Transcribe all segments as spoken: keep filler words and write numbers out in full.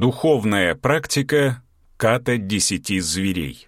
Духовная практика ката десяти зверей.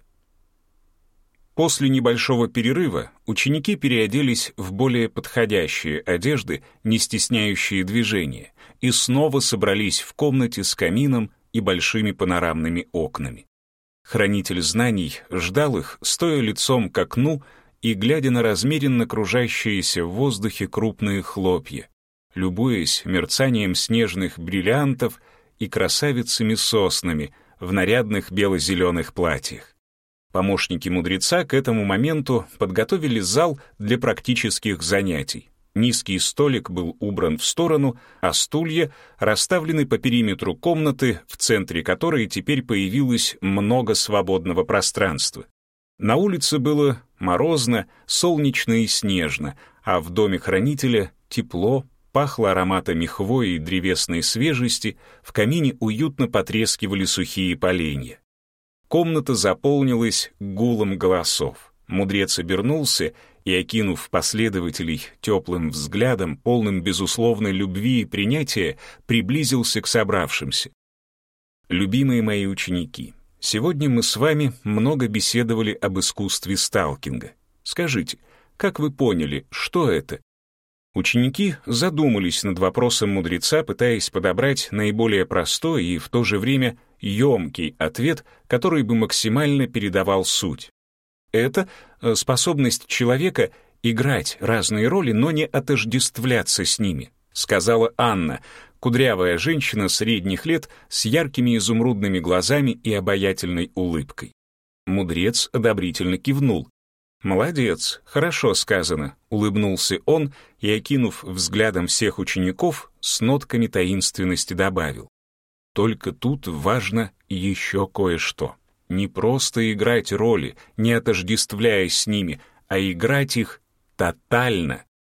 После небольшого перерыва ученики переоделись в более подходящие одежды, не стесняющие движения, и снова собрались в комнате с камином и большими панорамными окнами. Хранитель знаний ждал их, стоя лицом к окну и глядя на размеренно кружащиеся в воздухе крупные хлопья, любуясь мерцанием снежных бриллиантов и красавицами-соснами в нарядных бело-зеленых платьях. Помощники мудреца к этому моменту подготовили зал для практических занятий. Низкий столик был убран в сторону, а стулья расставлены по периметру комнаты, в центре которой теперь появилось много свободного пространства. На улице было морозно, солнечно и снежно, а в доме хранителя тепло, пахло ароматами хвои и древесной свежести, в камине уютно потрескивали сухие поленья. Комната заполнилась гулом голосов. Мудрец обернулся и, окинув последователей теплым взглядом, полным безусловной любви и принятия, приблизился к собравшимся. «Любимые мои ученики, сегодня мы с вами много беседовали об искусстве сталкинга. Скажите, как вы поняли, что это?» Ученики задумались над вопросом мудреца, пытаясь подобрать наиболее простой и в то же время емкий ответ, который бы максимально передавал суть. Это способность человека играть разные роли, но не отождествляться с ними, сказала Анна, кудрявая женщина средних лет с яркими изумрудными глазами и обаятельной улыбкой. Мудрец одобрительно кивнул. «Молодец, хорошо сказано», — улыбнулся он и, окинув взглядом всех учеников, с нотками таинственности добавил. «Только тут важно еще кое-что. Не просто играть роли, не отождествляясь с ними, а играть их тотально».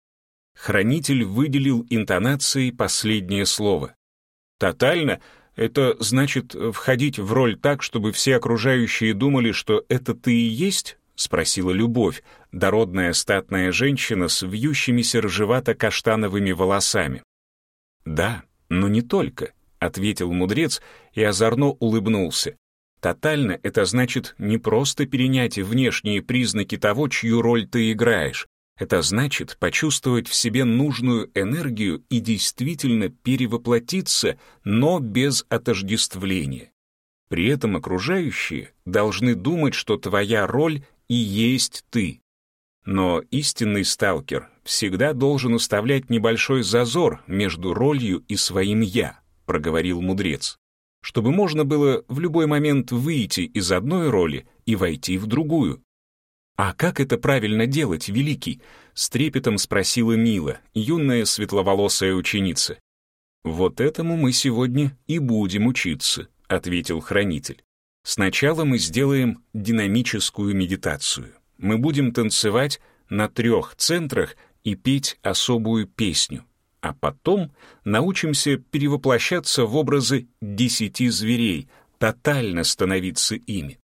Хранитель выделил интонацией последнее слово. «Тотально» — это значит входить в роль так, чтобы все окружающие думали, что это ты и есть? — спросила Любовь, дородная статная женщина с вьющимися рыжевато-каштановыми волосами. «Да, но не только», — ответил мудрец и озорно улыбнулся. «Тотально — это значит не просто перенять внешние признаки того, чью роль ты играешь. Это значит почувствовать в себе нужную энергию и действительно перевоплотиться, но без отождествления. При этом окружающие должны думать, что твоя роль и есть ты. Но истинный сталкер всегда должен оставлять небольшой зазор между ролью и своим «я», проговорил мудрец, чтобы можно было в любой момент выйти из одной роли и войти в другую. «А как это правильно делать, Великий?» — с трепетом спросила Мила, юная светловолосая ученица. «Вот этому мы сегодня и будем учиться», — ответил хранитель. Сначала мы сделаем динамическую медитацию. Мы будем танцевать на трех центрах и петь особую песню, а потом научимся перевоплощаться в образы десяти зверей, тотально становиться ими.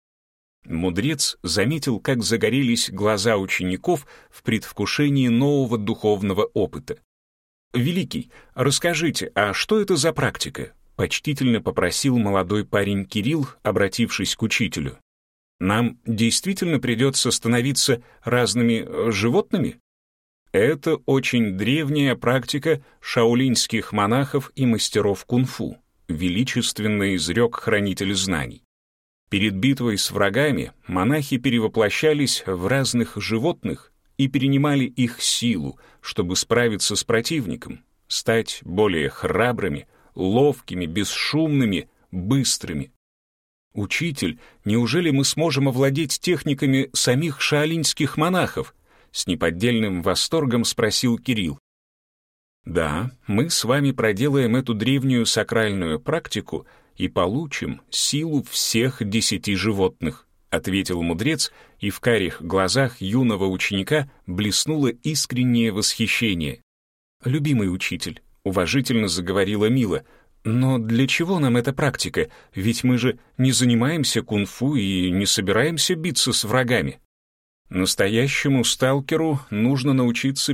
Мудрец заметил, как загорелись глаза учеников в предвкушении нового духовного опыта. «Великий, расскажите, а что это за практика?» — почтительно попросил молодой парень Кирилл, обратившись к учителю. «Нам действительно придется становиться разными животными?» «Это очень древняя практика шаолиньских монахов и мастеров кунг-фу», — величественно изрек хранитель знаний. Перед битвой с врагами монахи перевоплощались в разных животных и перенимали их силу, чтобы справиться с противником, стать более храбрыми, ловкими, бесшумными, быстрыми. «Учитель, неужели мы сможем овладеть техниками самих шаолиньских монахов?» С неподдельным восторгом спросил Кирилл. «Да, мы с вами проделаем эту древнюю сакральную практику и получим силу всех десяти животных», ответил мудрец, и в карих глазах юного ученика блеснуло искреннее восхищение. «Любимый учитель», — уважительно заговорила Мила, «но для чего нам эта практика? Ведь мы же не занимаемся кунг-фу и не собираемся биться с врагами». «Настоящему сталкеру нужно научиться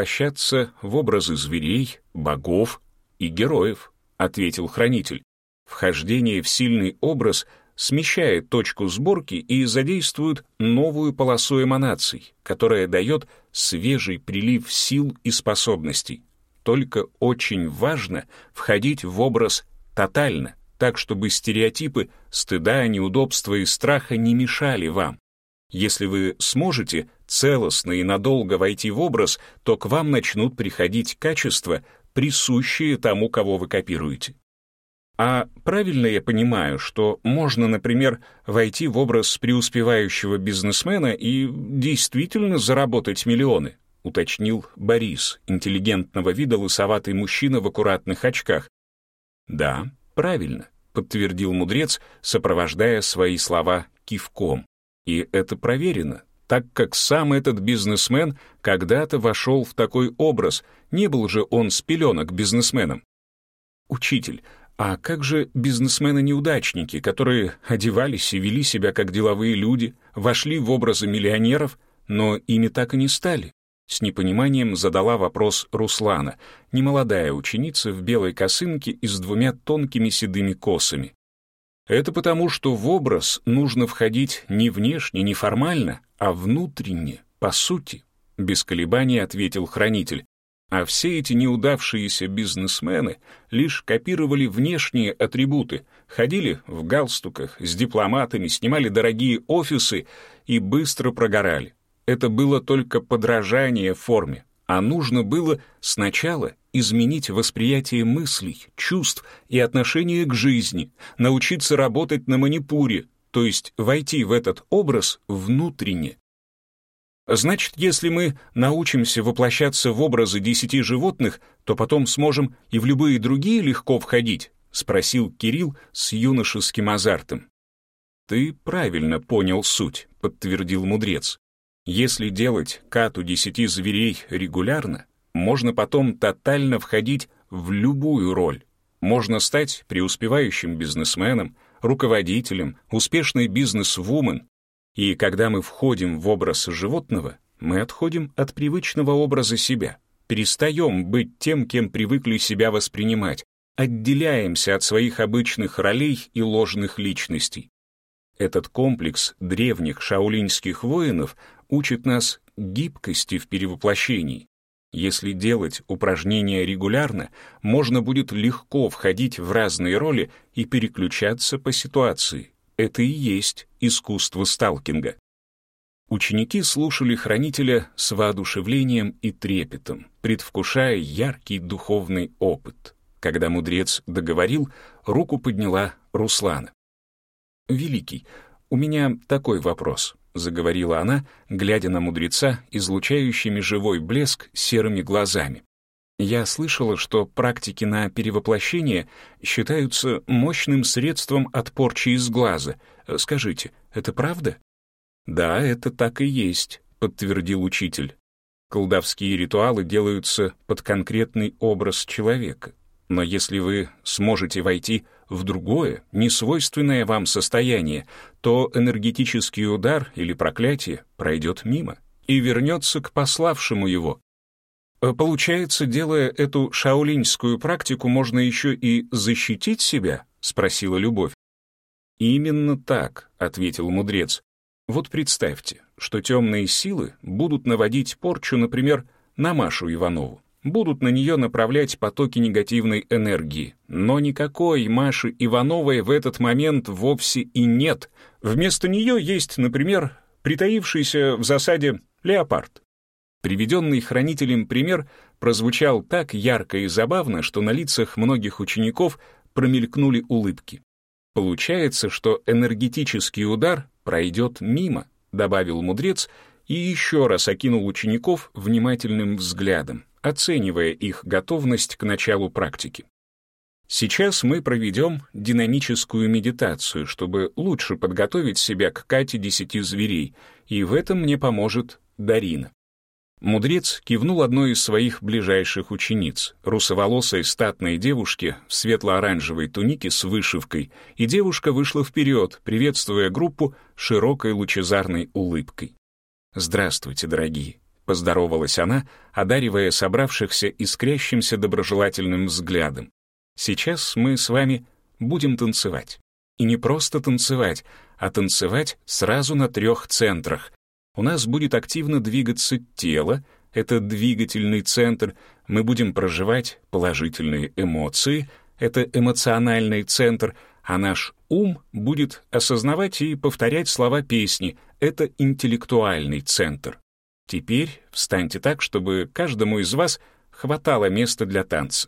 перевоплощаться в образы зверей, богов и героев», — ответил хранитель. Вхождение в сильный образ смещает точку сборки и задействует новую полосу эманаций, которая дает свежий прилив сил и способностей. Только очень важно входить в образ тотально, так, чтобы стереотипы стыда, неудобства и страха не мешали вам. Если вы сможете целостно и надолго войти в образ, то к вам начнут приходить качества, присущие тому, кого вы копируете. А правильно я понимаю, что можно, например, войти в образ преуспевающего бизнесмена и действительно заработать миллионы, уточнил Борис, интеллигентного вида лысоватый мужчина в аккуратных очках. Да, правильно, подтвердил мудрец, сопровождая свои слова кивком. И это проверено, так как сам этот бизнесмен когда-то вошел в такой образ, не был же он с пеленок бизнесменом. Учитель, а как же бизнесмены-неудачники, которые одевались и вели себя как деловые люди, вошли в образы миллионеров, но ими так и не стали? С непониманием задала вопрос Руслана, немолодая ученица в белой косынке и с двумя тонкими седыми косами. Это потому, что в образ нужно входить не внешне, не формально, а внутренне, по сути, без колебаний ответил хранитель. А все эти неудавшиеся бизнесмены лишь копировали внешние атрибуты, ходили в галстуках, с дипломатами, снимали дорогие офисы и быстро прогорали. Это было только подражание форме, а нужно было сначала изменить восприятие мыслей, чувств и отношение к жизни, научиться работать на манипуре, то есть войти в этот образ внутренне. Значит, если мы научимся воплощаться в образы десяти животных, то потом сможем и в любые другие легко входить, спросил Кирилл с юношеским азартом. Ты правильно понял суть, подтвердил мудрец. Если делать кату десяти зверей регулярно, можно потом тотально входить в любую роль. Можно стать преуспевающим бизнесменом, руководителем, успешной бизнес-вумен. И когда мы входим в образ животного, мы отходим от привычного образа себя, перестаем быть тем, кем привыкли себя воспринимать, отделяемся от своих обычных ролей и ложных личностей. Этот комплекс древних шаолиньских воинов учит нас гибкости в перевоплощении. Если делать упражнения регулярно, можно будет легко входить в разные роли и переключаться по ситуации. Это и есть искусство сталкинга. Ученики слушали хранителя с воодушевлением и трепетом, предвкушая яркий духовный опыт. Когда мудрец договорил, руку подняла Руслана. «Великий, у меня такой вопрос», — заговорила она, глядя на мудреца, излучающими живой блеск серыми глазами. «Я слышала, что практики на перевоплощение считаются мощным средством от порчи из глаза. Скажите, это правда?» «Да, это так и есть», — подтвердил учитель. «Колдовские ритуалы делаются под конкретный образ человека. Но если вы сможете войти в другое, несвойственное вам состояние, то энергетический удар или проклятие пройдет мимо и вернется к пославшему его. Получается, делая эту шаолиньскую практику, можно еще и защитить себя?» — спросила Любовь. «Именно так», — ответил мудрец. «Вот представьте, что темные силы будут наводить порчу, например, на Машу Иванову. Будут на нее направлять потоки негативной энергии. Но никакой Маши Ивановой в этот момент вовсе и нет. Вместо нее есть, например, притаившийся в засаде леопард». Приведенный хранителем пример прозвучал так ярко и забавно, что на лицах многих учеников промелькнули улыбки. «Получается, что энергетический удар пройдет мимо», — добавил мудрец и еще раз окинул учеников внимательным взглядом, оценивая их готовность к началу практики. Сейчас мы проведем динамическую медитацию, чтобы лучше подготовить себя к кате десяти зверей, и в этом мне поможет Дарина. Мудрец кивнул одной из своих ближайших учениц, русоволосой статной девушке в светло-оранжевой тунике с вышивкой, и девушка вышла вперед, приветствуя группу широкой лучезарной улыбкой. «Здравствуйте, дорогие», — поздоровалась она, одаривая собравшихся искрящимся доброжелательным взглядом. «Сейчас мы с вами будем танцевать. И не просто танцевать, а танцевать сразу на трех центрах. У нас будет активно двигаться тело, это двигательный центр, мы будем проживать положительные эмоции, это эмоциональный центр, а наш ум будет осознавать и повторять слова песни, это интеллектуальный центр. Теперь встаньте так, чтобы каждому из вас хватало места для танца.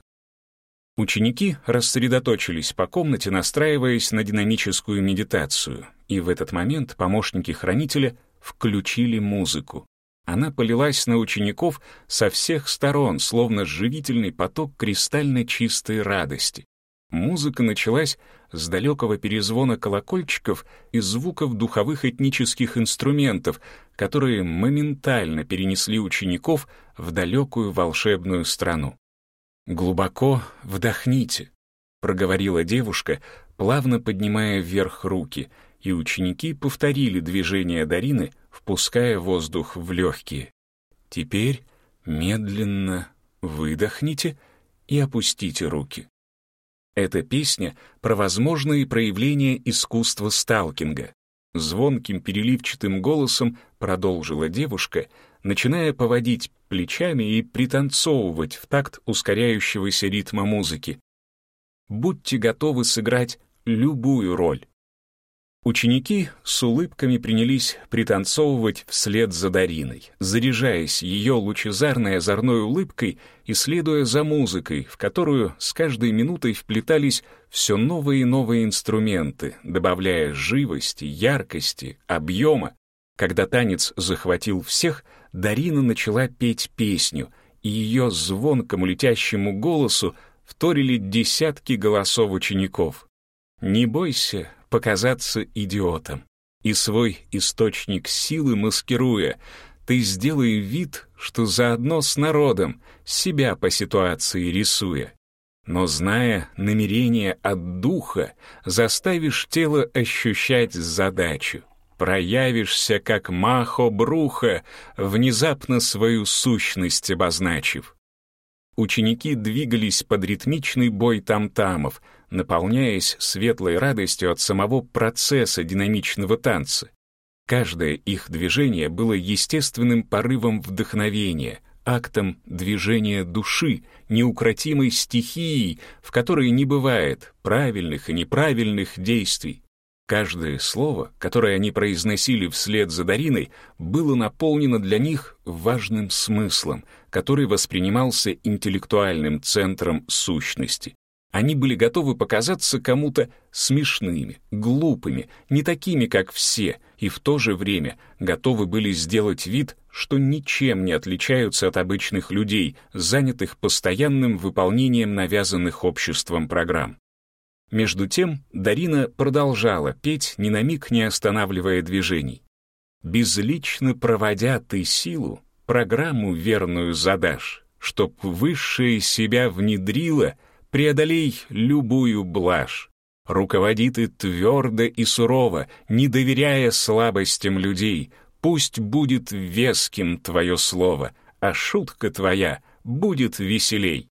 Ученики рассредоточились по комнате, настраиваясь на динамическую медитацию, и в этот момент помощники хранителя включили музыку. Она полилась на учеников со всех сторон, словно живительный поток кристально чистой радости. Музыка началась с далекого перезвона колокольчиков и звуков духовых этнических инструментов, которые моментально перенесли учеников в далекую волшебную страну. «Глубоко вдохните», — проговорила девушка, плавно поднимая вверх руки, и ученики повторили движение Дарины, впуская воздух в легкие. «Теперь медленно выдохните и опустите руки». Эта песня про возможные проявления искусства сталкинга. Звонким переливчатым голосом продолжила девушка, начиная поводить плечами и пританцовывать в такт ускоряющегося ритма музыки. Будьте готовы сыграть любую роль. Ученики с улыбками принялись пританцовывать вслед за Дариной, заряжаясь ее лучезарной озорной улыбкой и следуя за музыкой, в которую с каждой минутой вплетались все новые и новые инструменты, добавляя живости, яркости, объема. Когда танец захватил всех, Дарина начала петь песню, и ее звонкому летящему голосу вторили десятки голосов учеников. «Не бойся показаться идиотом, и свой источник силы маскируя, ты сделай вид, что заодно с народом, себя по ситуации рисуя. Но, зная намерение от духа, заставишь тело ощущать задачу, проявишься как махо-бруха, внезапно свою сущность обозначив». Ученики двигались под ритмичный бой там-тамов, наполняясь светлой радостью от самого процесса динамичного танца. Каждое их движение было естественным порывом вдохновения, актом движения души, неукротимой стихией, в которой не бывает правильных и неправильных действий. Каждое слово, которое они произносили вслед за Дариной, было наполнено для них важным смыслом, который воспринимался интеллектуальным центром сущности. Они были готовы показаться кому-то смешными, глупыми, не такими, как все, и в то же время готовы были сделать вид, что ничем не отличаются от обычных людей, занятых постоянным выполнением навязанных обществом программ. Между тем Дарина продолжала петь, ни на миг не останавливая движений. «Безлично проводя ты силу, программу верную задашь, чтоб высшее себя внедрило, преодолей любую блажь. Руководи ты твердо и сурово, не доверяя слабостям людей, пусть будет веским твое слово, а шутка твоя будет веселей».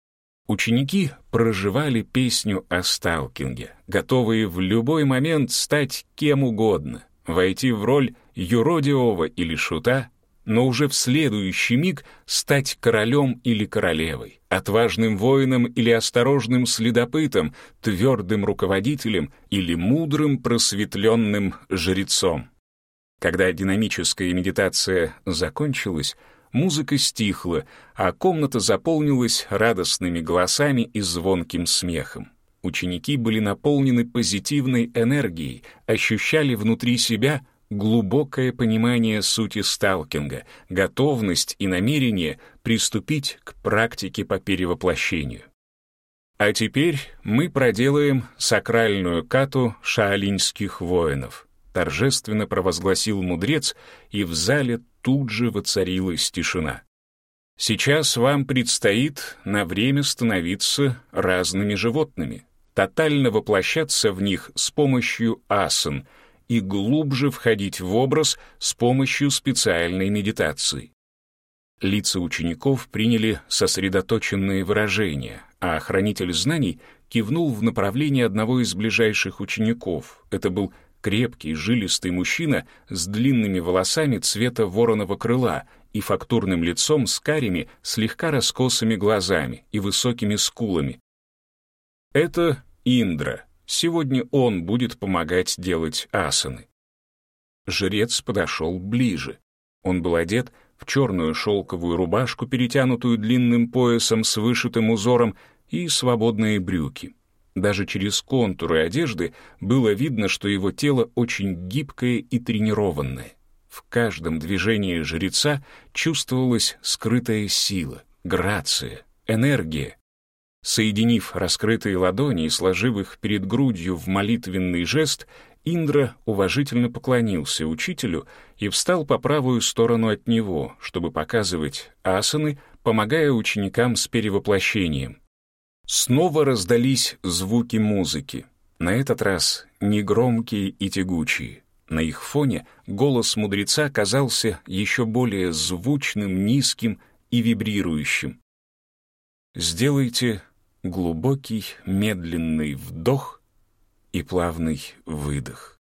Ученики проживали песню о сталкинге, готовые в любой момент стать кем угодно, войти в роль юродивого или шута, но уже в следующий миг стать королем или королевой, отважным воином или осторожным следопытом, твердым руководителем или мудрым просветленным жрецом. Когда динамическая медитация закончилась, музыка стихла, а комната заполнилась радостными голосами и звонким смехом. Ученики были наполнены позитивной энергией, ощущали внутри себя глубокое понимание сути сталкинга, готовность и намерение приступить к практике по перевоплощению. А теперь мы проделаем сакральную кату шаолиньских воинов, торжественно провозгласил мудрец, и в зале тут же воцарилась тишина. Сейчас вам предстоит на время становиться разными животными, тотально воплощаться в них с помощью асан и глубже входить в образ с помощью специальной медитации. Лица учеников приняли сосредоточенные выражения, а хранитель знаний кивнул в направлении одного из ближайших учеников. Это был крепкий, жилистый мужчина с длинными волосами цвета вороного крыла и фактурным лицом с карими, слегка раскосыми глазами и высокими скулами. Это Индра. Сегодня он будет помогать делать асаны. Жрец подошел ближе. Он был одет в черную шелковую рубашку, перетянутую длинным поясом с вышитым узором, и свободные брюки. Даже через контуры одежды было видно, что его тело очень гибкое и тренированное. В каждом движении жреца чувствовалась скрытая сила, грация, энергия. Соединив раскрытые ладони и сложив их перед грудью в молитвенный жест, Индра уважительно поклонился учителю и встал по правую сторону от него, чтобы показывать асаны, помогая ученикам с перевоплощением. Снова раздались звуки музыки, на этот раз негромкие и тягучие. На их фоне голос мудреца казался еще более звучным, низким и вибрирующим. Сделайте глубокий, медленный вдох и плавный выдох.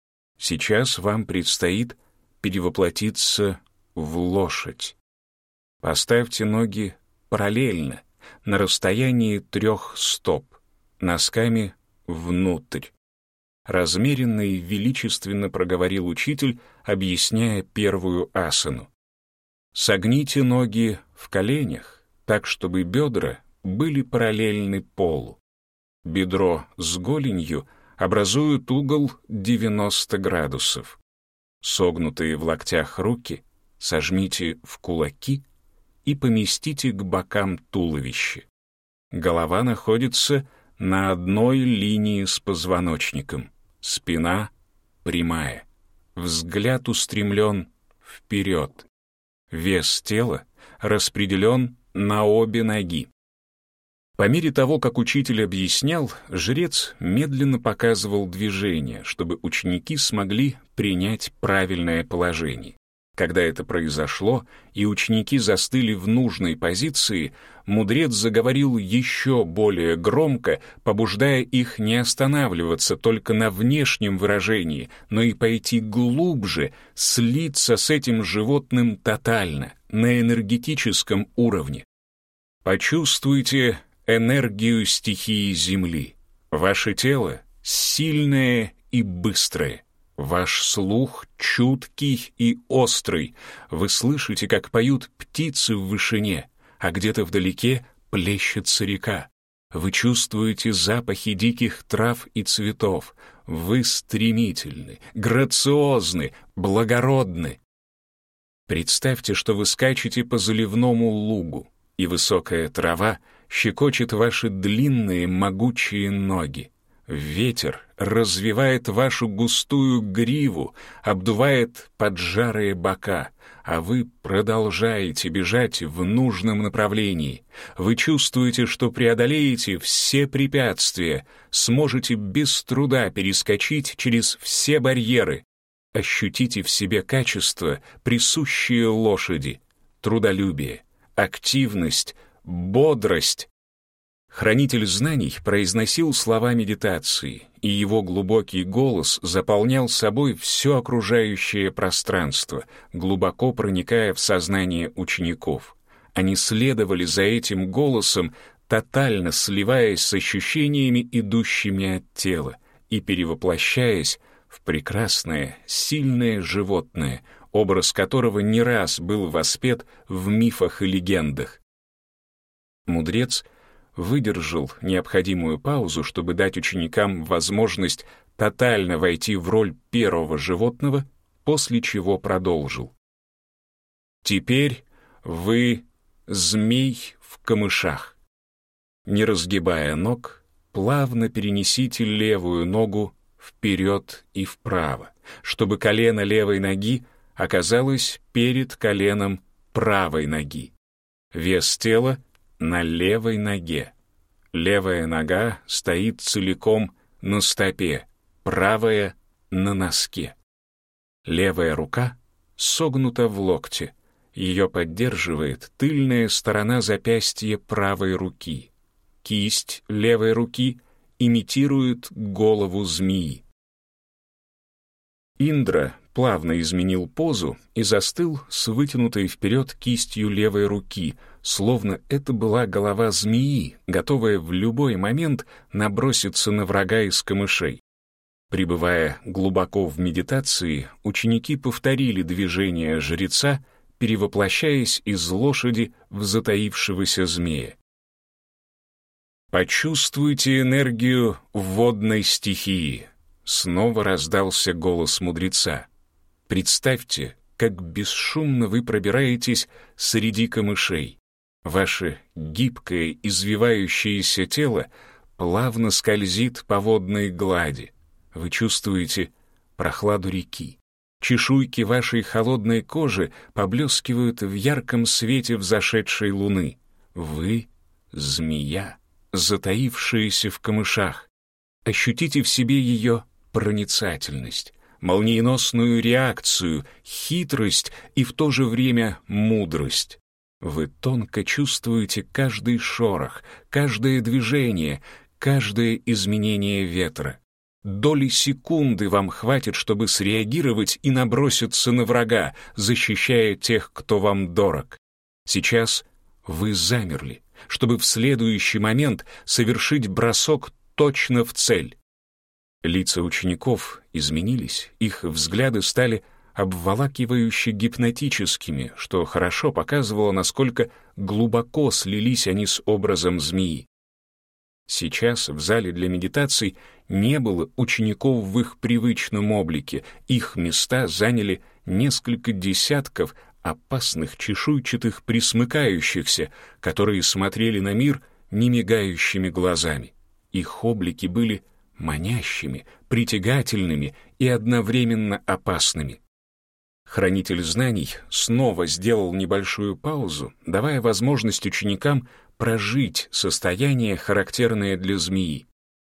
Сейчас вам предстоит перевоплотиться в лошадь. Поставьте ноги параллельно, на расстоянии трех стоп, носками внутрь. Размеренно и величественно проговорил учитель, объясняя первую асану. Согните ноги в коленях, так, чтобы бедра были параллельны полу. Бедро с голенью образуют угол девяносто градусов. Согнутые в локтях руки сожмите в кулаки и поместите к бокам туловища. Голова находится на одной линии с позвоночником. Спина прямая. Взгляд устремлен вперед. Вес тела распределен на обе ноги. По мере того, как учитель объяснял, жрец медленно показывал движение, чтобы ученики смогли принять правильное положение. Когда это произошло, и ученики застыли в нужной позиции, мудрец заговорил еще более громко, побуждая их не останавливаться только на внешнем выражении, но и пойти глубже, слиться с этим животным тотально, на энергетическом уровне. Почувствуйте энергию стихии Земли. Ваше тело сильное и быстрое. Ваш слух чуткий и острый. Вы слышите, как поют птицы в вышине, а где-то вдалеке плещется река. Вы чувствуете запахи диких трав и цветов. Вы стремительны, грациозны, благородны. Представьте, что вы скачете по заливному лугу, и высокая трава щекочет ваши длинные могучие ноги. Ветер развивает вашу густую гриву, обдувает поджарые бока, а вы продолжаете бежать в нужном направлении. Вы чувствуете, что преодолеете все препятствия, сможете без труда перескочить через все барьеры. Ощутите в себе качества, присущие лошади: трудолюбие, активность, бодрость. Хранитель знаний произносил слова медитации, и его глубокий голос заполнял собой все окружающее пространство, глубоко проникая в сознание учеников. Они следовали за этим голосом, тотально сливаясь с ощущениями, идущими от тела, и перевоплощаясь в прекрасное, сильное животное, образ которого не раз был воспет в мифах и легендах. Мудрец выдержал необходимую паузу, чтобы дать ученикам возможность тотально войти в роль первого животного, после чего продолжил. Теперь вы змей в камышах. Не разгибая ног, плавно перенесите левую ногу вперед и вправо, чтобы колено левой ноги оказалось перед коленом правой ноги. Вес тела на левой ноге. Левая нога стоит целиком на стопе, правая — на носке. Левая рука согнута в локте, Ее поддерживает тыльная сторона запястья правой руки. Кисть левой руки имитирует голову змеи. Индра плавно изменил позу и застыл с вытянутой вперед кистью левой руки, словно это была голова змеи, готовая в любой момент наброситься на врага из камышей. Пребывая глубоко в медитации, ученики повторили движение жреца, перевоплощаясь из лошади в затаившегося змея. «Почувствуйте энергию водной стихии», — снова раздался голос мудреца. «Представьте, как бесшумно вы пробираетесь среди камышей. Ваше гибкое, извивающееся тело плавно скользит по водной глади. Вы чувствуете прохладу реки. Чешуйки вашей холодной кожи поблескивают в ярком свете взошедшей луны. Вы — змея, затаившаяся в камышах. Ощутите в себе ее проницательность, молниеносную реакцию, хитрость и в то же время мудрость. Вы тонко чувствуете каждый шорох, каждое движение, каждое изменение ветра. Доли секунды вам хватит, чтобы среагировать и наброситься на врага, защищая тех, кто вам дорог. Сейчас вы замерли, чтобы в следующий момент совершить бросок точно в цель. Лица учеников изменились, их взгляды стали обволакивающе гипнотическими, что хорошо показывало, насколько глубоко слились они с образом змеи. Сейчас в зале для медитаций не было учеников в их привычном облике, их места заняли несколько десятков опасных чешуйчатых присмыкающихся, которые смотрели на мир немигающими глазами. Их облики были манящими, притягательными и одновременно опасными. Хранитель знаний снова сделал небольшую паузу, давая возможность ученикам прожить состояние, характерное для змеи.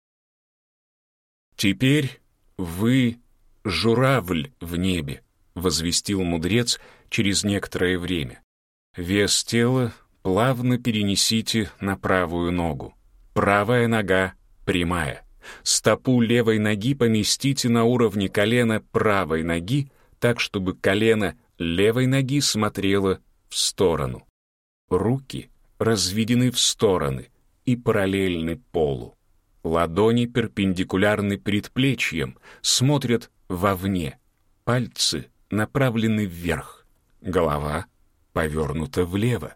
«Теперь вы журавль в небе», — возвестил мудрец через некоторое время. «Вес тела плавно перенесите на правую ногу. Правая нога прямая. Стопу левой ноги поместите на уровне колена правой ноги, так, чтобы колено левой ноги смотрело в сторону. Руки разведены в стороны и параллельны полу. Ладони перпендикулярны предплечьям, смотрят вовне. Пальцы направлены вверх. Голова повернута влево».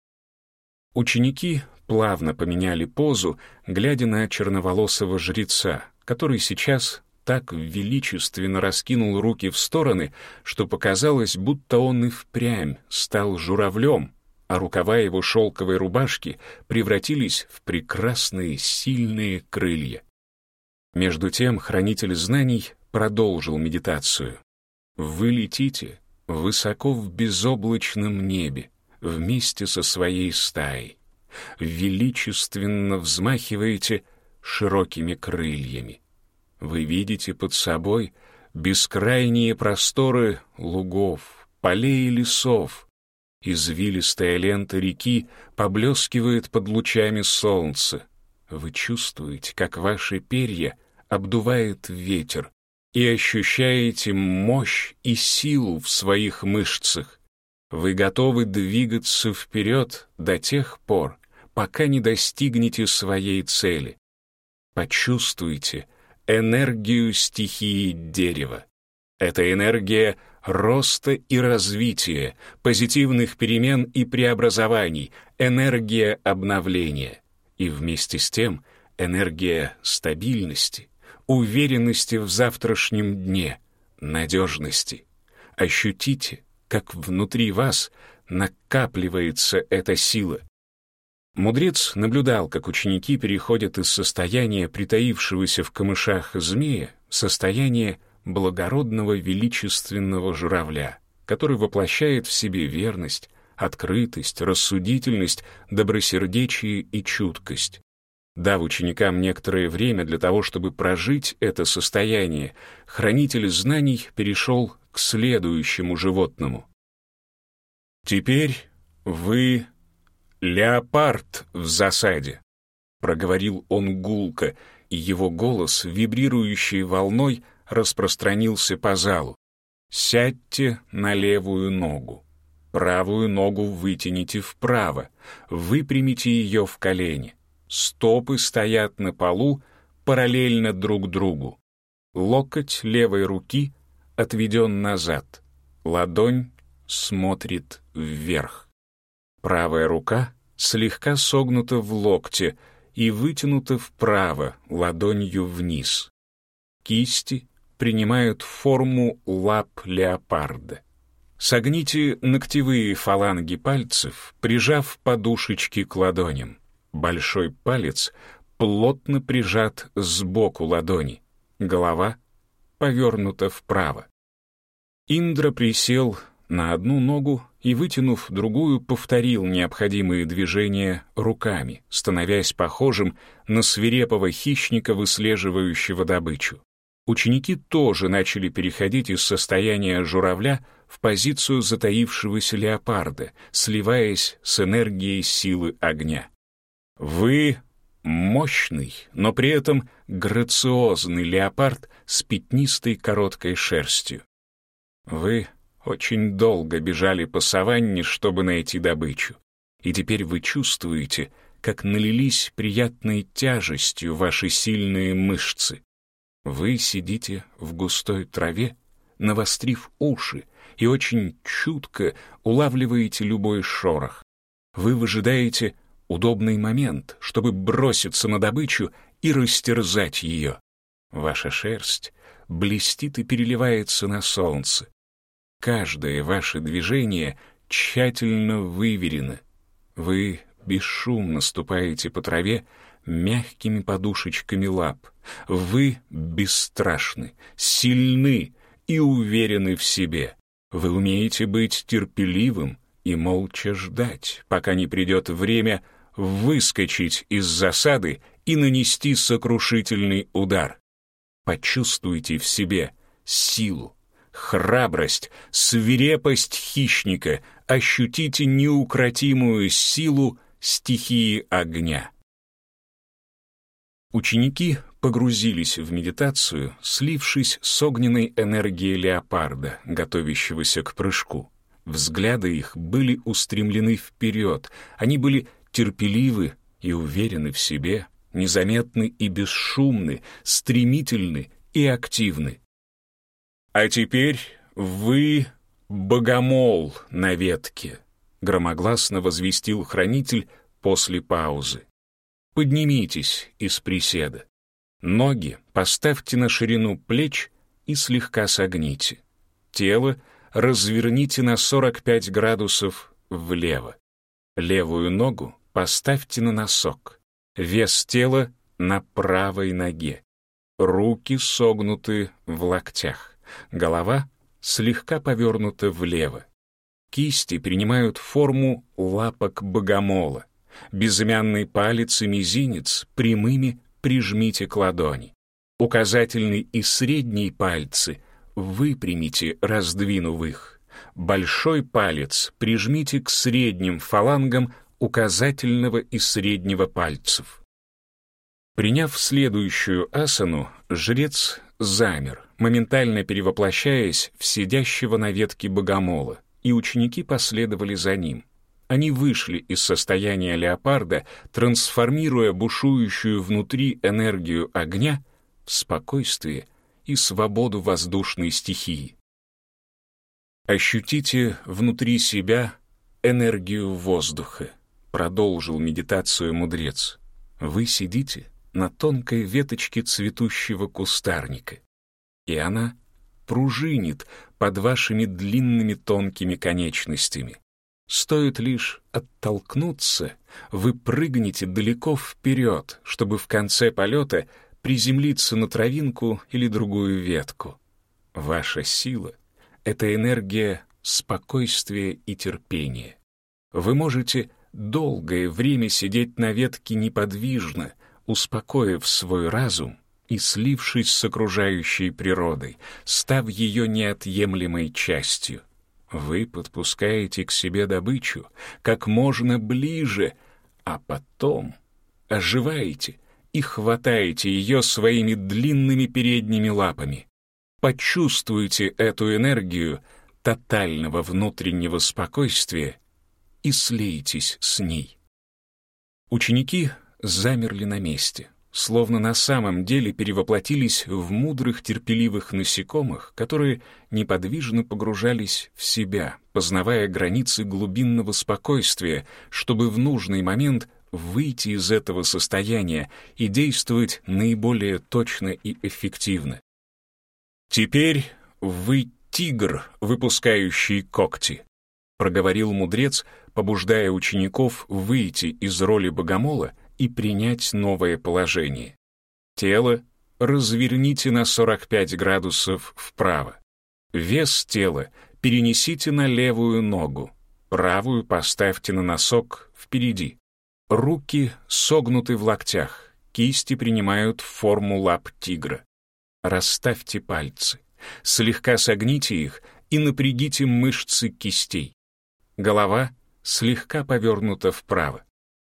Ученики плавно поменяли позу, глядя на черноволосого жреца, который сейчас так величественно раскинул руки в стороны, что показалось, будто он и впрямь стал журавлем, а рукава его шелковой рубашки превратились в прекрасные сильные крылья. Между тем хранитель знаний продолжил медитацию. «Вы летите высоко в безоблачном небе вместе со своей стаей. Величественно взмахиваете широкими крыльями. Вы видите под собой бескрайние просторы лугов, полей и лесов. Извилистая лента реки поблескивает под лучами солнца. Вы чувствуете, как ваши перья обдувает ветер, и ощущаете мощь и силу в своих мышцах. Вы готовы двигаться вперед до тех пор, пока не достигнете своей цели. Почувствуйте энергию стихии дерева. Это энергия роста и развития, позитивных перемен и преобразований, энергия обновления. И вместе с тем энергия стабильности, уверенности в завтрашнем дне, надежности. Ощутите, как внутри вас накапливается эта сила. Мудрец наблюдал, как ученики переходят из состояния притаившегося в камышах змея в состояние благородного величественного журавля, который воплощает в себе верность, открытость, рассудительность, добросердечие и чуткость. Дав ученикам некоторое время для того, чтобы прожить это состояние, хранитель знаний перешел к следующему животному. «Теперь вы леопард в засаде», — проговорил он гулко, и его голос, вибрирующий волной, распространился по залу. «Сядьте на левую ногу. Правую ногу вытяните вправо, выпрямите ее в колени. Стопы стоят на полу параллельно друг другу. Локоть левой руки отведен назад. Ладонь смотрит вверх. Правая рука слегка согнута в локте и вытянута вправо, ладонью вниз. Кисти принимают форму лап леопарда. Согните ногтевые фаланги пальцев, прижав подушечки к ладоням. Большой палец плотно прижат сбоку ладони. Голова повернута вправо. Индра присел на одну ногу и, вытянув другую, повторил необходимые движения руками, становясь похожим на свирепого хищника, выслеживающего добычу. Ученики тоже начали переходить из состояния журавля в позицию затаившегося леопарда, сливаясь с энергией силы огня. Вы мощный, но при этом грациозный леопард с пятнистой короткой шерстью. Вы очень долго бежали по саванне, чтобы найти добычу, и теперь вы чувствуете, как налились приятной тяжестью ваши сильные мышцы. Вы сидите в густой траве, навострив уши, и очень чутко улавливаете любой шорох. Вы выжидаете удобный момент, чтобы броситься на добычу и растерзать ее. Ваша шерсть блестит и переливается на солнце. Каждое ваше движение тщательно выверено. Вы бесшумно ступаете по траве мягкими подушечками лап. Вы бесстрашны, сильны и уверены в себе. Вы умеете быть терпеливым и молча ждать, пока не придет время выскочить из засады и нанести сокрушительный удар. Почувствуйте в себе силу, храбрость, свирепость хищника, ощутите неукротимую силу стихии огня. Ученики погрузились в медитацию, слившись с огненной энергией леопарда, готовящегося к прыжку. Взгляды их были устремлены вперед, они были терпеливы и уверены в себе, незаметны и бесшумны, стремительны и активны. «А теперь вы богомол на ветке», — громогласно возвестил хранитель после паузы. «Поднимитесь из приседа. Ноги поставьте на ширину плеч и слегка согните. Тело разверните на сорок пять градусов влево. Левую ногу поставьте на носок. Вес тела на правой ноге. Руки согнуты в локтях. Голова слегка повернута влево. Кисти принимают форму лапок богомола. Безымянный палец и мизинец прямыми прижмите к ладони. Указательный и средний пальцы выпрямите, раздвинув их. Большой палец прижмите к средним фалангам указательного и среднего пальцев. Приняв следующую асану, жрец замер, моментально перевоплощаясь в сидящего на ветке богомола, и ученики последовали за ним. Они вышли из состояния леопарда, трансформируя бушующую внутри энергию огня в спокойствие и свободу воздушной стихии. «Ощутите внутри себя энергию воздуха», — продолжил медитацию мудрец. «Вы сидите на тонкой веточке цветущего кустарника, и она пружинит под вашими длинными тонкими конечностями. Стоит лишь оттолкнуться, вы прыгнете далеко вперед, чтобы в конце полета приземлиться на травинку или другую ветку. Ваша сила — это энергия спокойствия и терпения. Вы можете долгое время сидеть на ветке неподвижно, успокоив свой разум и слившись с окружающей природой, став ее неотъемлемой частью. Вы подпускаете к себе добычу как можно ближе, а потом оживаете и хватаете ее своими длинными передними лапами. Почувствуйте эту энергию тотального внутреннего спокойствия и слейтесь с ней. Ученики замерли на месте, словно на самом деле перевоплотились в мудрых терпеливых насекомых, которые неподвижно погружались в себя, познавая границы глубинного спокойствия, чтобы в нужный момент выйти из этого состояния и действовать наиболее точно и эффективно. «Теперь вы тигр, выпускающий когти», — проговорил мудрец, побуждая учеников выйти из роли богомола и принять новое положение. Тело разверните на сорок пять градусов вправо. Вес тела перенесите на левую ногу, правую поставьте на носок впереди. Руки согнуты в локтях, кисти принимают форму лап тигра. Расставьте пальцы, слегка согните их и напрягите мышцы кистей. Голова слегка повернута вправо.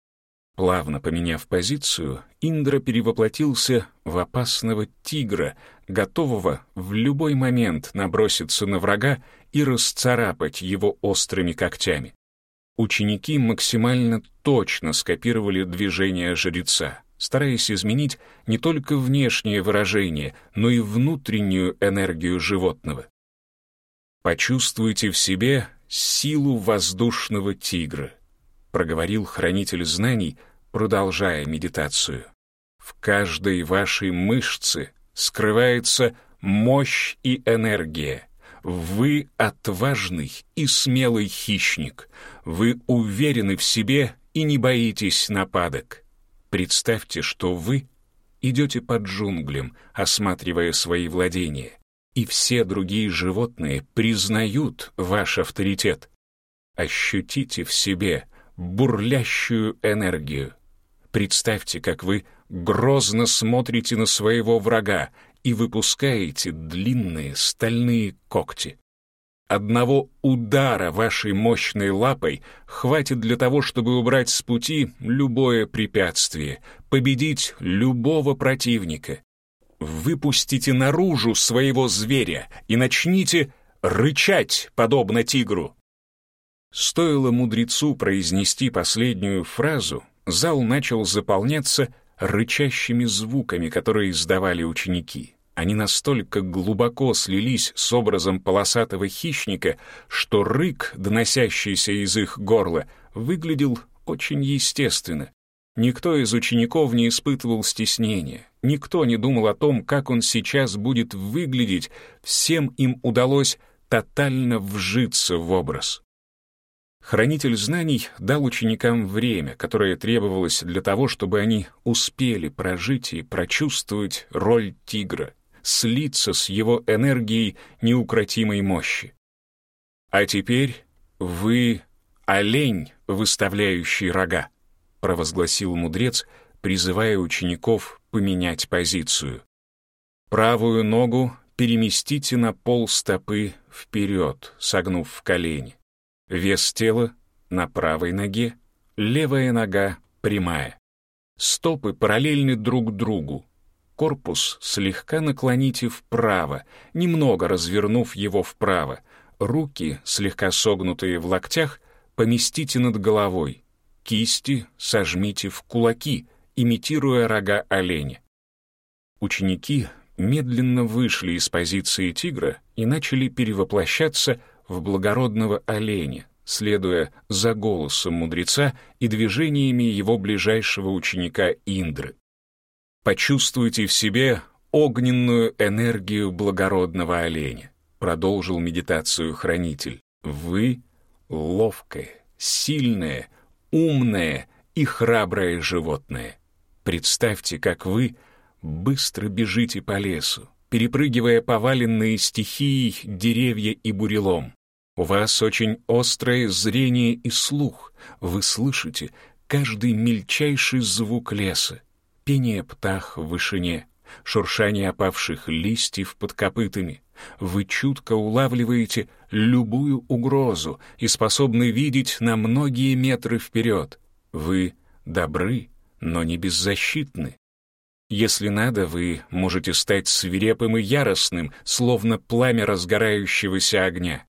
Плавно поменяв позицию, Индра перевоплотился в опасного тигра, готового в любой момент наброситься на врага и расцарапать его острыми когтями. Ученики максимально точно скопировали движения жреца, стараясь изменить не только внешнее выражение, но и внутреннюю энергию животного. «Почувствуйте в себе силу воздушного тигра», — проговорил хранитель знаний, продолжая медитацию. «В каждой вашей мышце скрывается мощь и энергия. Вы отважный и смелый хищник. Вы уверены в себе и не боитесь нападок. Представьте, что вы идете по джунглям, осматривая свои владения, и все другие животные признают ваш авторитет. Ощутите в себе бурлящую энергию. Представьте, как вы грозно смотрите на своего врага и выпускаете длинные стальные когти. Одного удара вашей мощной лапой хватит для того, чтобы убрать с пути любое препятствие, победить любого противника. Выпустите наружу своего зверя и начните рычать, подобно тигру». Стоило мудрецу произнести последнюю фразу, зал начал заполняться рычащими звуками, которые издавали ученики. Они настолько глубоко слились с образом полосатого хищника, что рык, доносящийся из их горла, выглядел очень естественно. Никто из учеников не испытывал стеснения, никто не думал о том, как он сейчас будет выглядеть, всем им удалось тотально вжиться в образ. Хранитель знаний дал ученикам время, которое требовалось для того, чтобы они успели прожить и прочувствовать роль тигра, слиться с его энергией неукротимой мощи. «А теперь вы олень, выставляющий рога», — провозгласил мудрец, призывая учеников поменять позицию. «Правую ногу переместите на пол стопы вперед, согнув в колени. Вес тела на правой ноге, левая нога прямая. Стопы параллельны друг другу. Корпус слегка наклоните вправо, немного развернув его вправо. Руки, слегка согнутые в локтях, поместите над головой. Кисти сожмите в кулаки, имитируя рога оленя». Ученики медленно вышли из позиции тигра и начали перевоплощаться в благородного оленя, следуя за голосом мудреца и движениями его ближайшего ученика Индры. «Почувствуйте в себе огненную энергию благородного оленя», продолжил медитацию хранитель. «Вы ловкое, сильное, умное и храброе животное. Представьте, как вы быстро бежите по лесу, перепрыгивая поваленные стихией деревья и бурелом. У вас очень острое зрение и слух. Вы слышите каждый мельчайший звук леса, пение птах в вышине, шуршание опавших листьев под копытами, Вы чутко улавливаете любую угрозу и способны видеть на многие метры вперед. Вы добры, но не беззащитны. Если надо, вы можете стать свирепым и яростным, словно пламя разгорающегося огня.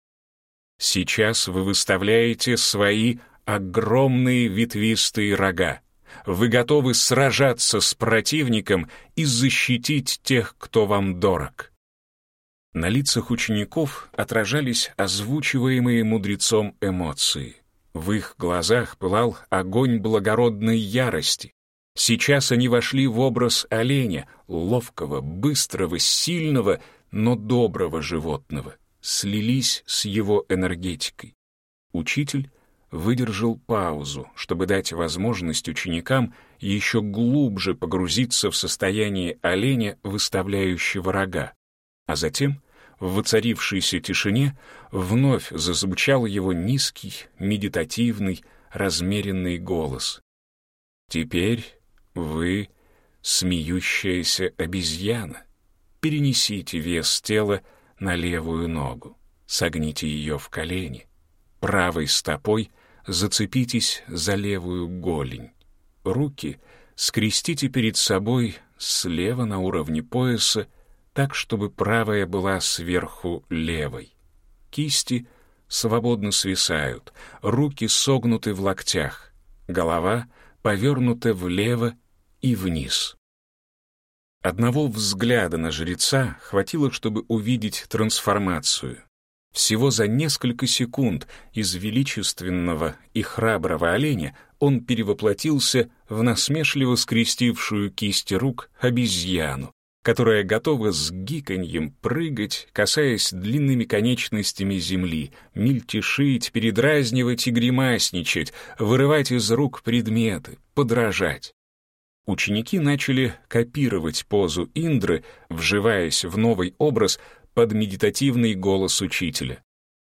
Сейчас вы выставляете свои огромные ветвистые рога. Вы готовы сражаться с противником и защитить тех, кто вам дорог. На лицах учеников отражались озвучиваемые мудрецом эмоции. В их глазах пылал огонь благородной ярости. Сейчас они вошли в образ оленя, ловкого, быстрого, сильного, но доброго животного, слились с его энергетикой. Учитель выдержал паузу, чтобы дать возможность ученикам еще глубже погрузиться в состояние оленя, выставляющего рога. А затем, в воцарившейся тишине, вновь зазвучал его низкий, медитативный, размеренный голос. «Теперь вы смеющаяся обезьяна. Перенесите вес тела на левую ногу, согните ее в колени. Правой стопой зацепитесь за левую голень. Руки скрестите перед собой слева на уровне пояса, так, чтобы правая была сверху левой. Кисти свободно свисают, руки согнуты в локтях, голова повернута влево и вниз». Одного взгляда на жреца хватило, чтобы увидеть трансформацию. Всего за несколько секунд из величественного и храброго оленя он перевоплотился в насмешливо скрестившую кисти рук обезьяну, которая готова с гиканьем прыгать, касаясь длинными конечностями земли, мельтешить, передразнивать и гримасничать, вырывать из рук предметы, подражать. Ученики начали копировать позу Индры, вживаясь в новый образ под медитативный голос учителя.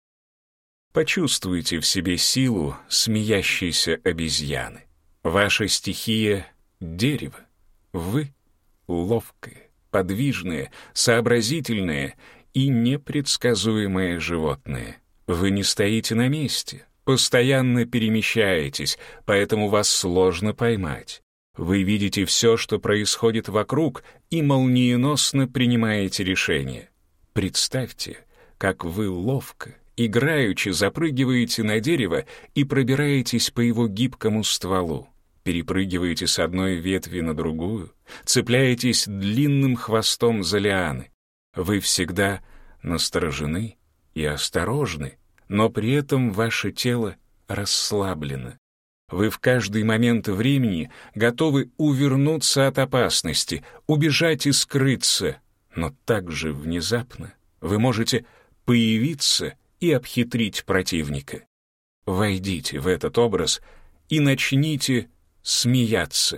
Почувствуйте в себе силу смеящейся обезьяны. Ваша стихия — дерево. Вы — ловкое, подвижное, сообразительное и непредсказуемое животное. Вы не стоите на месте, постоянно перемещаетесь, поэтому вас сложно поймать. Вы видите все, что происходит вокруг, и молниеносно принимаете решения. Представьте, как вы ловко, играючи запрыгиваете на дерево и пробираетесь по его гибкому стволу, перепрыгиваете с одной ветви на другую, цепляетесь длинным хвостом за лианы. Вы всегда насторожены и осторожны, но при этом ваше тело расслаблено. Вы в каждый момент времени готовы увернуться от опасности, убежать и скрыться, но также внезапно вы можете появиться и обхитрить противника. Войдите в этот образ и начните смеяться.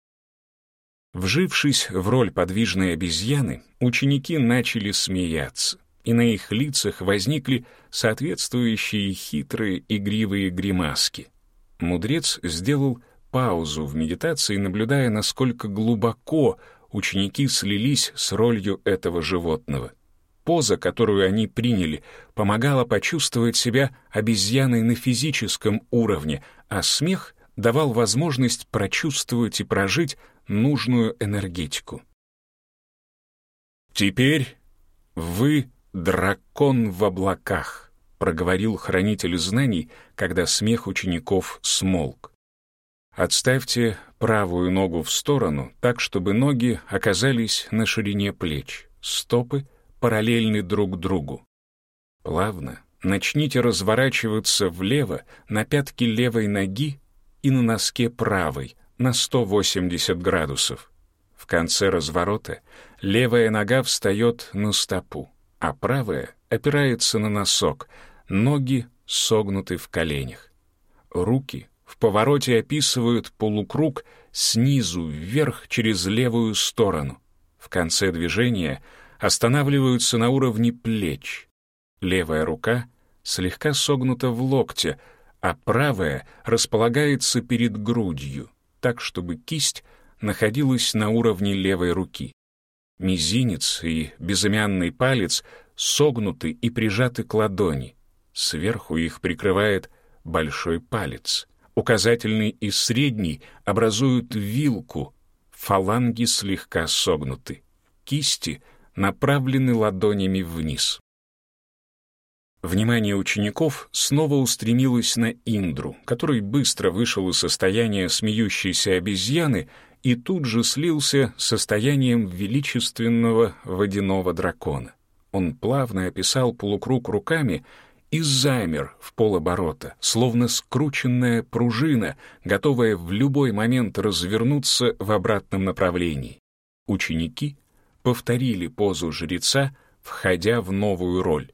Вжившись в роль подвижной обезьяны, ученики начали смеяться, и на их лицах возникли соответствующие хитрые игривые гримаски. Мудрец сделал паузу в медитации, наблюдая, насколько глубоко ученики слились с ролью этого животного. Поза, которую они приняли, помогала почувствовать себя обезьяной на физическом уровне, а смех давал возможность прочувствовать и прожить нужную энергетику. «Теперь вы дракон в облаках», — проговорил хранитель знаний, когда смех учеников смолк. «Отставьте правую ногу в сторону, так, чтобы ноги оказались на ширине плеч, стопы параллельны друг другу. Плавно начните разворачиваться влево на пятки левой ноги и на носке правой на сто восемьдесят градусов. В конце разворота левая нога встает на стопу, а правая опирается на носок, ноги согнуты в коленях. Руки в повороте описывают полукруг снизу вверх через левую сторону. В конце движения останавливаются на уровне плеч. Левая рука слегка согнута в локте, а правая располагается перед грудью, так, чтобы кисть находилась на уровне левой руки. Мизинец и безымянный палец согнуты и прижаты к ладони. Сверху их прикрывает большой палец. Указательный и средний образуют вилку, фаланги слегка согнуты. Кисти направлены ладонями вниз. Внимание учеников снова устремилось на Индру, который быстро вышел из состояния смеющейся обезьяны и тут же слился с состоянием величественного водяного дракона. Он плавно описал полукруг руками и замер в полоборота, словно скрученная пружина, готовая в любой момент развернуться в обратном направлении. Ученики повторили позу жреца, входя в новую роль.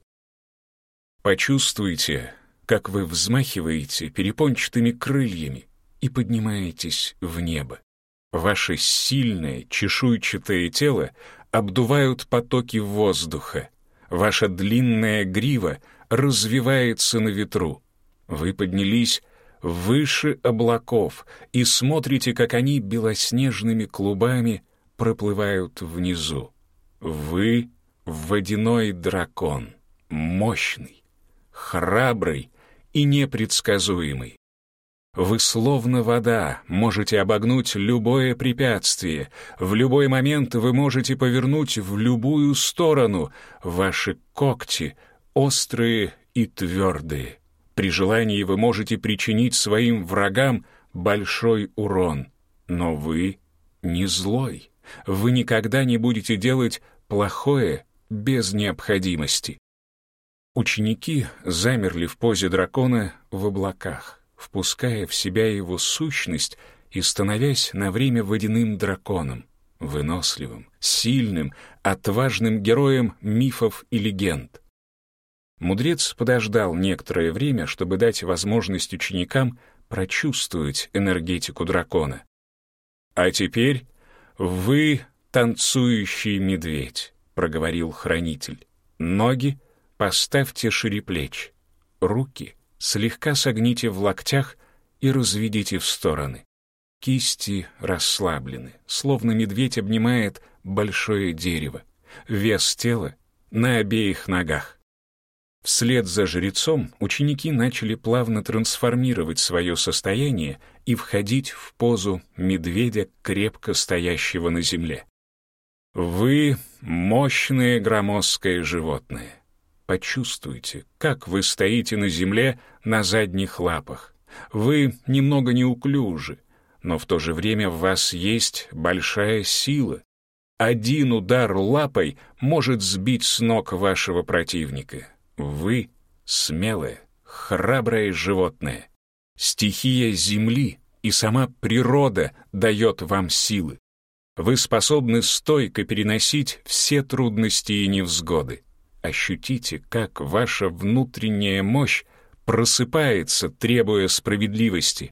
Почувствуйте, как вы взмахиваете перепончатыми крыльями и поднимаетесь в небо. Ваше сильное чешуйчатое тело обдувают потоки воздуха. Ваша длинная грива развивается на ветру. Вы поднялись выше облаков и смотрите, как они белоснежными клубами проплывают внизу. Вы — водяной дракон, мощный, храбрый и непредсказуемый. Вы словно вода, можете обогнуть любое препятствие. В любой момент вы можете повернуть в любую сторону. Ваши когти острые и твердые. При желании вы можете причинить своим врагам большой урон. Но вы не злой. Вы никогда не будете делать плохое без необходимости. Ученики замерли в позе дракона в облаках, впуская в себя его сущность и становясь на время водяным драконом, выносливым, сильным, отважным героем мифов и легенд. Мудрец подождал некоторое время, чтобы дать возможность ученикам прочувствовать энергетику дракона. «А теперь вы танцующий медведь», — проговорил хранитель. «Ноги поставьте шире плеч, руки слегка согните в локтях и разведите в стороны. Кисти расслаблены, словно медведь обнимает большое дерево. Вес тела на обеих ногах». Вслед за жрецом ученики начали плавно трансформировать свое состояние и входить в позу медведя, крепко стоящего на земле. Вы — мощное громоздкое животное. Почувствуйте, как вы стоите на земле на задних лапах. Вы немного неуклюжи, но в то же время в вас есть большая сила. Один удар лапой может сбить с ног вашего противника. Вы — смелое, храброе животное. Стихия земли и сама природа дает вам силы. Вы способны стойко переносить все трудности и невзгоды. Ощутите, как ваша внутренняя мощь просыпается, требуя справедливости.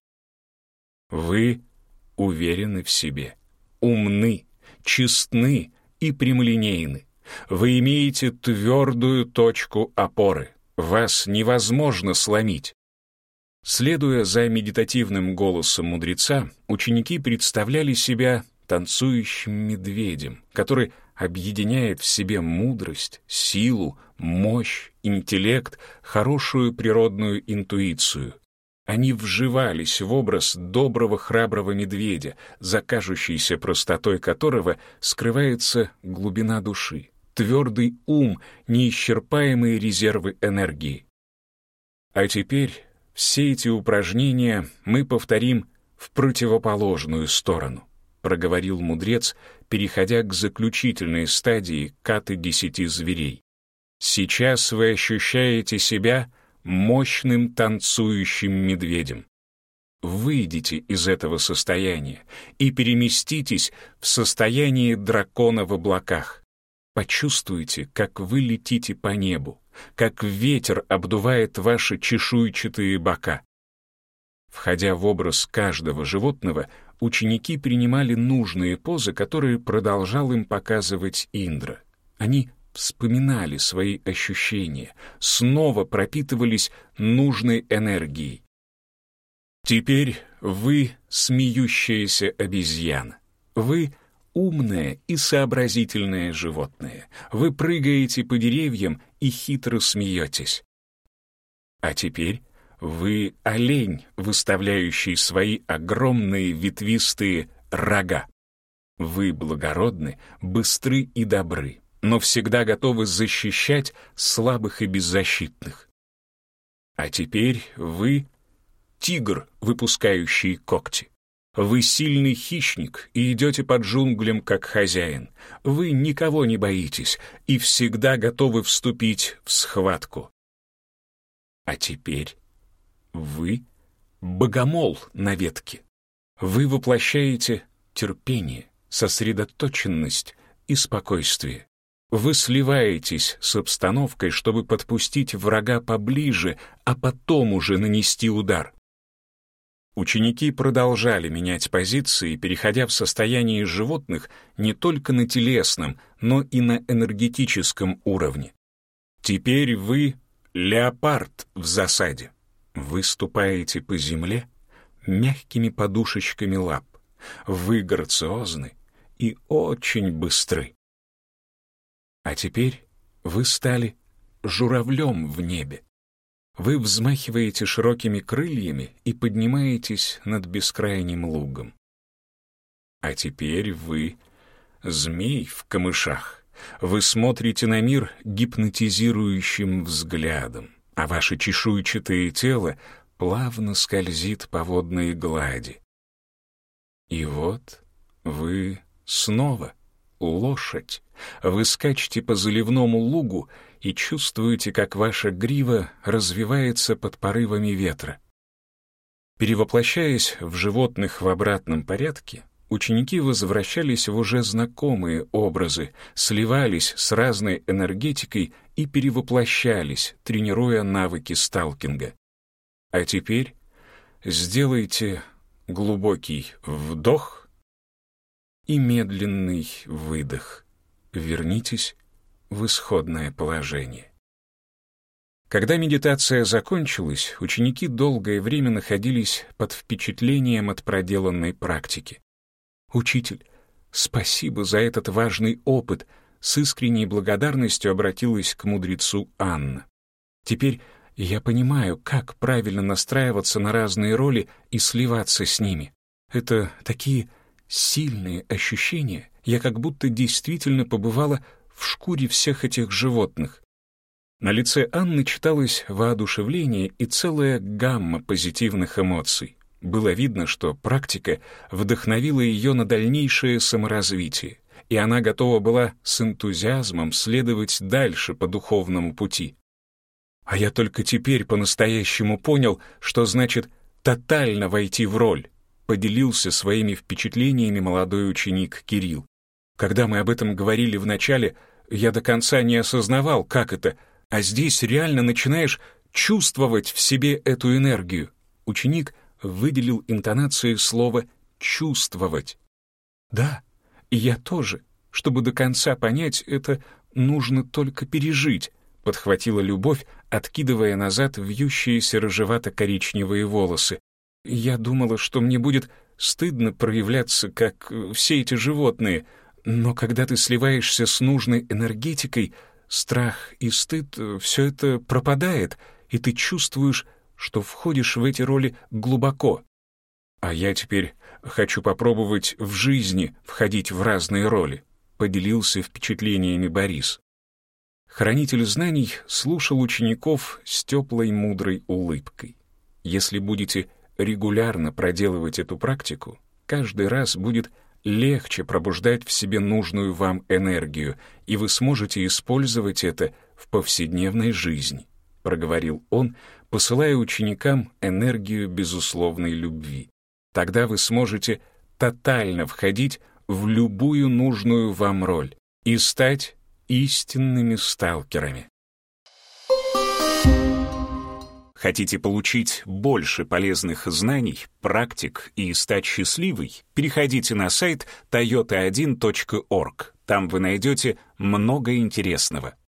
Вы уверены в себе, умны, честны и прямолинейны. Вы имеете твердую точку опоры. Вас невозможно сломить. Следуя за медитативным голосом мудреца, ученики представляли себя танцующим медведем, который объединяет в себе мудрость, силу, мощь, интеллект, хорошую природную интуицию. Они вживались в образ доброго храброго медведя, за кажущейся простотой которого скрывается глубина души, твердый ум, неисчерпаемые резервы энергии. А теперь все эти упражнения мы повторим в противоположную сторону, проговорил мудрец, переходя к заключительной стадии каты десяти зверей. Сейчас вы ощущаете себя мощным танцующим медведем. Выйдите из этого состояния и переместитесь в состояние дракона в облаках. Почувствуйте, как вы летите по небу, как ветер обдувает ваши чешуйчатые бока. Входя в образ каждого животного, ученики принимали нужные позы, которые продолжал им показывать Индра. Они вспоминали свои ощущения, снова пропитывались нужной энергией. Теперь вы смеющаяся обезьяна. Вы умное и сообразительное животное. Вы прыгаете по деревьям и хитро смеетесь. А теперь вы олень, выставляющий свои огромные ветвистые рога. Вы благородны, быстры и добры, но всегда готовы защищать слабых и беззащитных. А теперь вы тигр, выпускающий когти. Вы сильный хищник и идете по джунглям как хозяин. Вы никого не боитесь и всегда готовы вступить в схватку. А теперь вы богомол на ветке. Вы воплощаете терпение, сосредоточенность и спокойствие. Вы сливаетесь с обстановкой, чтобы подпустить врага поближе, а потом уже нанести удар. Ученики продолжали менять позиции, переходя в состояние животных не только на телесном, но и на энергетическом уровне. Теперь вы леопард в засаде. Вы ступаете по земле мягкими подушечками лап. Вы грациозны и очень быстры. А теперь вы стали журавлем в небе. Вы взмахиваете широкими крыльями и поднимаетесь над бескрайним лугом. А теперь вы змей в камышах. Вы смотрите на мир гипнотизирующим взглядом, а ваше чешуйчатое тело плавно скользит по водной глади. И вот вы снова лошадь. Вы скачете по заливному лугу и чувствуете, как ваша грива развивается под порывами ветра. Перевоплощаясь в животных в обратном порядке, ученики возвращались в уже знакомые образы, сливались с разной энергетикой и перевоплощались, тренируя навыки сталкинга. А теперь сделайте глубокий вдох и медленный выдох. Вернитесь в исходное положение. Когда медитация закончилась, ученики долгое время находились под впечатлением от проделанной практики. «Учитель, спасибо за этот важный опыт», — с искренней благодарностью обратилась к мудрецу Анна. «Теперь я понимаю, как правильно настраиваться на разные роли и сливаться с ними. Это такие сильные ощущения. Я как будто действительно побывала в шкуре всех этих животных». На лице Анны читалось воодушевление и целая гамма позитивных эмоций. Было видно, что практика вдохновила ее на дальнейшее саморазвитие, и она готова была с энтузиазмом следовать дальше по духовному пути. А я только теперь по-настоящему понял, что значит тотально войти в роль, поделился своими впечатлениями молодой ученик Кирилл. Когда мы об этом говорили в начале, я до конца не осознавал, как это, а здесь реально начинаешь чувствовать в себе эту энергию. Ученик выделил интонацией слова «чувствовать». Да, и я тоже. Чтобы до конца понять это, нужно только пережить, подхватила Любовь, откидывая назад вьющиеся рыжевато-коричневые волосы. Я думала, что мне будет стыдно проявляться, как все эти животные, но когда ты сливаешься с нужной энергетикой, страх и стыд — все это пропадает, и ты чувствуешь, что входишь в эти роли глубоко. А я теперь хочу попробовать в жизни входить в разные роли, поделился впечатлениями Борис. Хранитель знаний слушал учеников с теплой мудрой улыбкой. Если будете регулярно проделывать эту практику, каждый раз будет легче пробуждать в себе нужную вам энергию, и вы сможете использовать это в повседневной жизни, проговорил он, посылая ученикам энергию безусловной любви. Тогда вы сможете тотально входить в любую нужную вам роль и стать истинными сталкерами. Хотите получить больше полезных знаний, практик и стать счастливой? Переходите на сайт тойота один точка орг. Там вы найдете много интересного.